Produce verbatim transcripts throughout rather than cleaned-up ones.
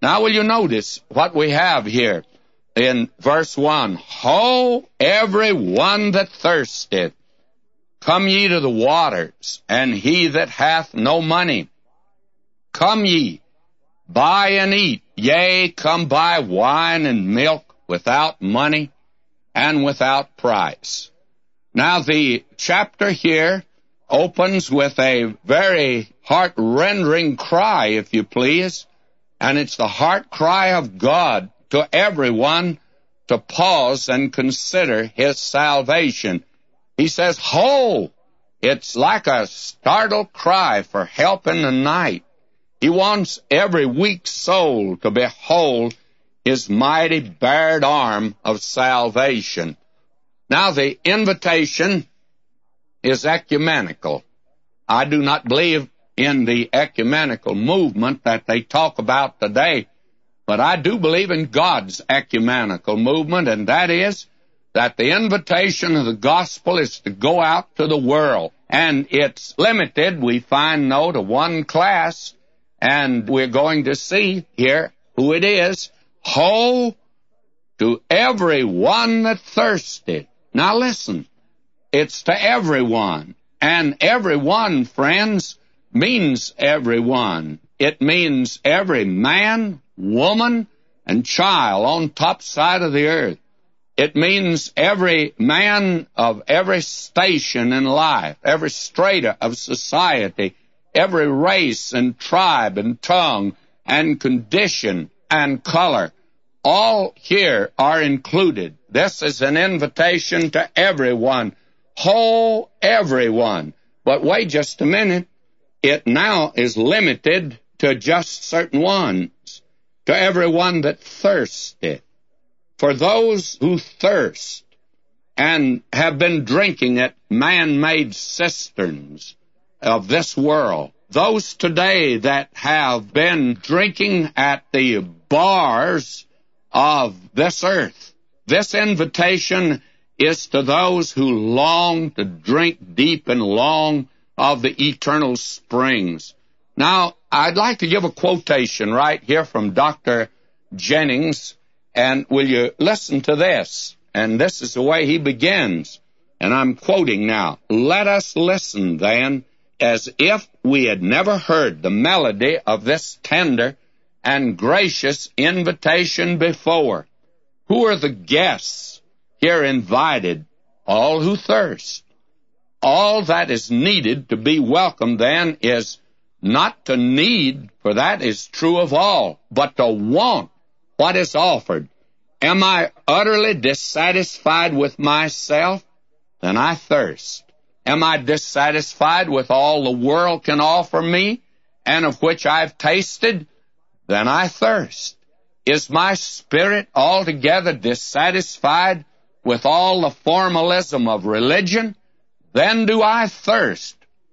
Now will you notice what we have here in verse one? Ho, every one that thirsteth, come ye to the waters, and he that hath no money, come ye, buy and eat. Yea, come buy wine and milk without money and without price. Now the chapter here opens with a very heart-rending cry, if you please, and it's the heart cry of God to everyone to pause and consider his salvation. He says, ho! It's like a startled cry for help in the night. He wants every weak soul to behold his mighty bared arm of salvation. Now, the invitation is ecumenical. I do not believe in the ecumenical movement that they talk about today, but I do believe in God's ecumenical movement, and that is that the invitation of the gospel is to go out to the world. And it's limited, we find, no, to one class, and we're going to see here who it is. Ho, to every one that thirsteth. Now listen, it's to everyone. And everyone, friends, means everyone. It means every man, woman, and child on top side of the earth. It means every man of every station in life, every strata of society, every race and tribe and tongue and condition and color. All here are included. This is an invitation to everyone. Ho, everyone. But wait just a minute. It now is limited to just certain ones. To everyone that thirsteth. For those who thirst and have been drinking at man-made cisterns of this world, those today that have been drinking at the bars of this earth, this invitation is to those who long to drink deep and long of the eternal springs. Now, I'd like to give a quotation right here from Doctor Jennings. And will you listen to this? And this is the way he begins. And I'm quoting now. Let us listen, then, as if we had never heard the melody of this tender and gracious invitation before. Who are the guests here invited? All who thirst. All that is needed to be welcome, then, is not to need, for that is true of all, but to want what is offered. Am I utterly dissatisfied with myself? Then I thirst. Am I dissatisfied with all the world can offer me, and of which I've tasted? Then I thirst. Is my spirit altogether dissatisfied with all the formalism of religion? Then do I thirst.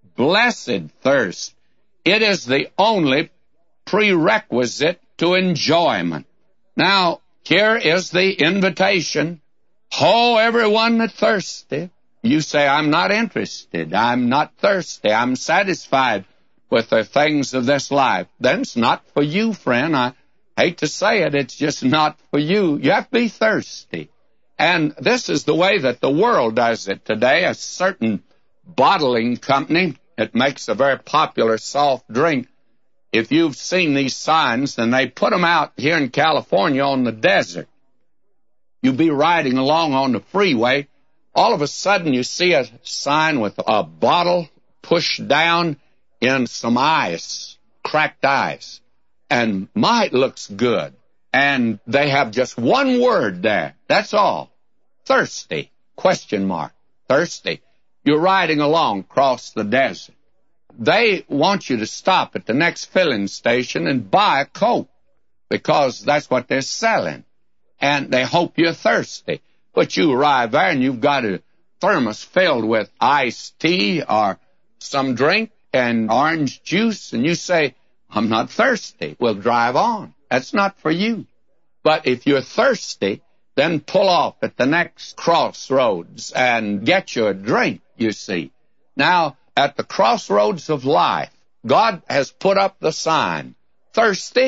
Blessed thirst. It is the only prerequisite to enjoyment. Now, here is the invitation. Ho, everyone that thirsteth. You say, I'm not interested. I'm not thirsty. I'm satisfied with the things of this life. Then it's not for you, friend. I hate to say it. It's just not for you. You have to be thirsty. And this is the way that the world does it today. A certain bottling company, it makes a very popular soft drink. If you've seen these signs, then they put them out here in California on the desert. You'll be riding along on the freeway. All of a sudden, you see a sign with a bottle pushed down in some ice, cracked ice. And my, it looks good. And they have just one word there. That's all. Thirsty. Question mark. Thirsty. You're riding along across the desert. They want you to stop at the next filling station and buy a Coke because that's what they're selling. And they hope you're thirsty. But you arrive there and you've got a thermos filled with iced tea or some drink and orange juice, and you say, I'm not thirsty. Well, drive on. That's not for you. But if you're thirsty, then pull off at the next crossroads and get you a drink, you see. Now, at the crossroads of life, God has put up the sign, thirsty,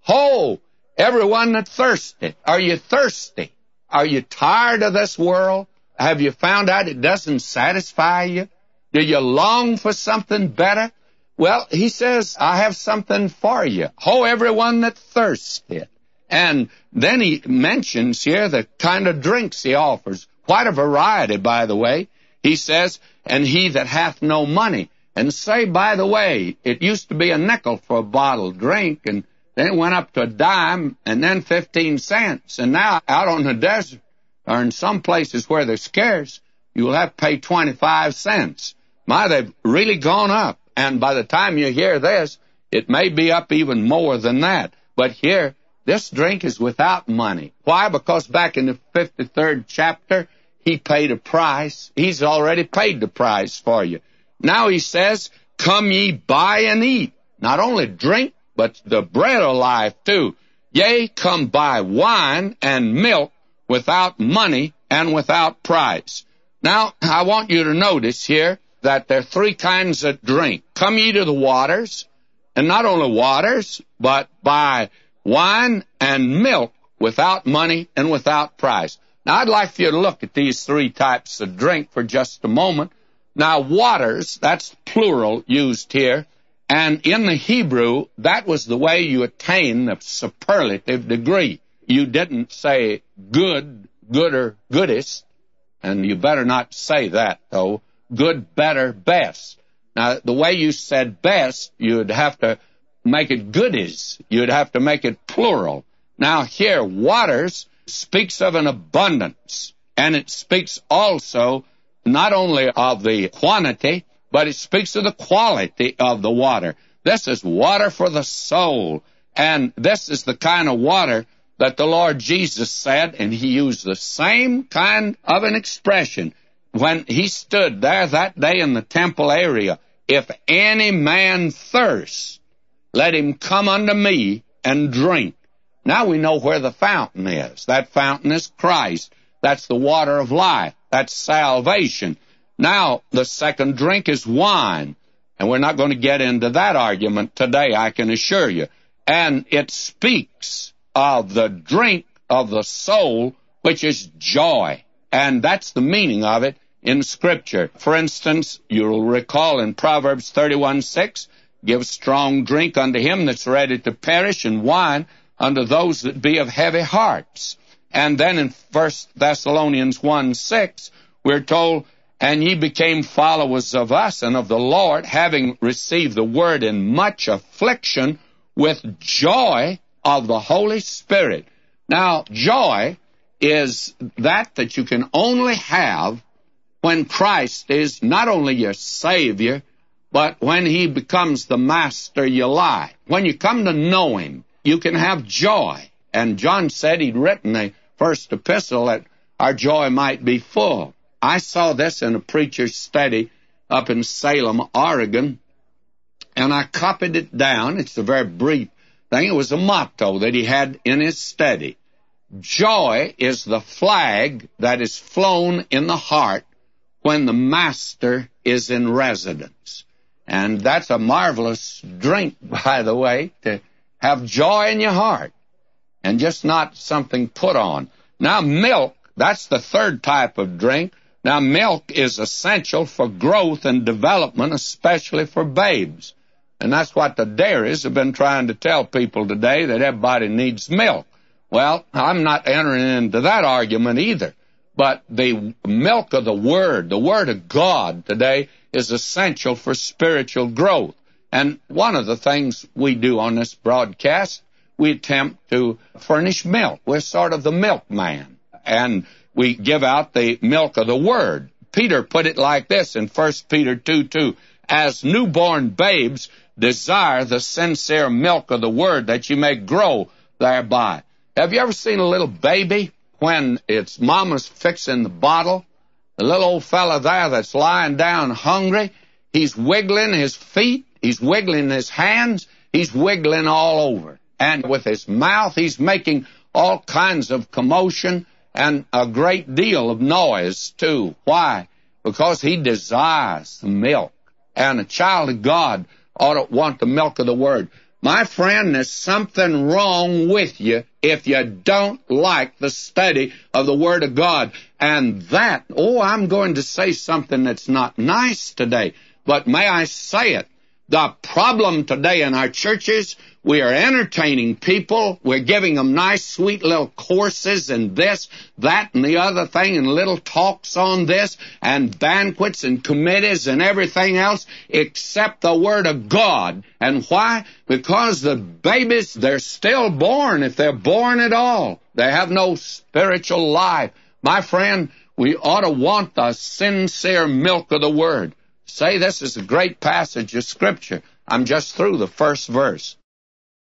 Ho, everyone that thirsteth. Are you thirsty? Are you tired of this world? Have you found out it doesn't satisfy you? Do you long for something better? Well, he says, I have something for you. Ho, everyone that thirsteth. And then he mentions here the kind of drinks he offers. Quite a variety, by the way. He says, and he that hath no money. And say, by the way, it used to be a nickel for a bottle drink, and then it went up to a dime, and then fifteen cents. And now, out on the desert, or in some places where they're scarce, you'll have to pay twenty-five cents. My, they've really gone up. And by the time you hear this, it may be up even more than that. But here, this drink is without money. Why? Because back in the fifty-third chapter, he paid a price. He's already paid the price for you. Now he says, come ye buy and eat. Not only drink, but the bread of life too. Yea, come buy wine and milk without money and without price. Now, I want you to notice here that there are three kinds of drink. Come ye to the waters, and not only waters, but buy wine and milk without money and without price. Now, I'd like for you to look at these three types of drink for just a moment. Now, waters, that's plural used here, and in the Hebrew, that was the way you attain the superlative degree. You didn't say good, gooder, goodest, and you better not say that, though. Good, better, best. Now, the way you said best, you'd have to make it goodies. You'd have to make it plural. Now, here, waters speaks of an abundance, and it speaks also not only of the quantity, but it speaks of the quality of the water. This is water for the soul, and this is the kind of water that the Lord Jesus said, and he used the same kind of an expression when he stood there that day in the temple area. If any man thirst, let him come unto me and drink. Now we know where the fountain is. That fountain is Christ. That's the water of life. That's salvation. Now, the second drink is wine. And we're not going to get into that argument today, I can assure you. And it speaks of the drink of the soul, which is joy. And that's the meaning of it in Scripture. For instance, you'll recall in Proverbs thirty-one six, give strong drink unto him that's ready to perish, and wine unto those that be of heavy hearts. And then in First Thessalonians one six, we're told, and ye became followers of us and of the Lord, having received the word in much affliction with joy of the Holy Spirit. Now, joy is that that you can only have when Christ is not only your Savior, but when he becomes the master of your life. When you come to know him, you can have joy. And John said he'd written the first epistle that our joy might be full. I saw this in a preacher's study up in Salem, Oregon, and I copied it down. It's a very brief thing. It was a motto that he had in his study. Joy is the flag that is flown in the heart when the master is in residence. And that's a marvelous drink, by the way, to have joy in your heart and just not something put on. Now, milk, that's the third type of drink. Now, milk is essential for growth and development, especially for babes. And that's what the dairies have been trying to tell people today, that everybody needs milk. Well, I'm not entering into that argument either. But the milk of the Word, the Word of God today, is essential for spiritual growth. And one of the things we do on this broadcast, we attempt to furnish milk. We're sort of the milkman. And we give out the milk of the Word. Peter put it like this in First Peter two two, as newborn babes desire the sincere milk of the Word, that you may grow thereby. Have you ever seen a little baby when its mama's fixing the bottle? The little old fella there that's lying down hungry, he's wiggling his feet, he's wiggling his hands, he's wiggling all over. And with his mouth, he's making all kinds of commotion and a great deal of noise, too. Why? Because he desires the milk. And a child of God ought to want the milk of the Word. My friend, there's something wrong with you if you don't like the study of the Word of God. And that, oh, I'm going to say something that's not nice today, but may I say it? The problem today in our churches, we are entertaining people. We're giving them nice, sweet little courses and this, that, and the other thing, and little talks on this, and banquets and committees and everything else, except the Word of God. And why? Because the babies, they're still born, if they're born at all. They have no spiritual life. My friend, we ought to want the sincere milk of the Word. Say, this is a great passage of Scripture. I'm just through the first verse.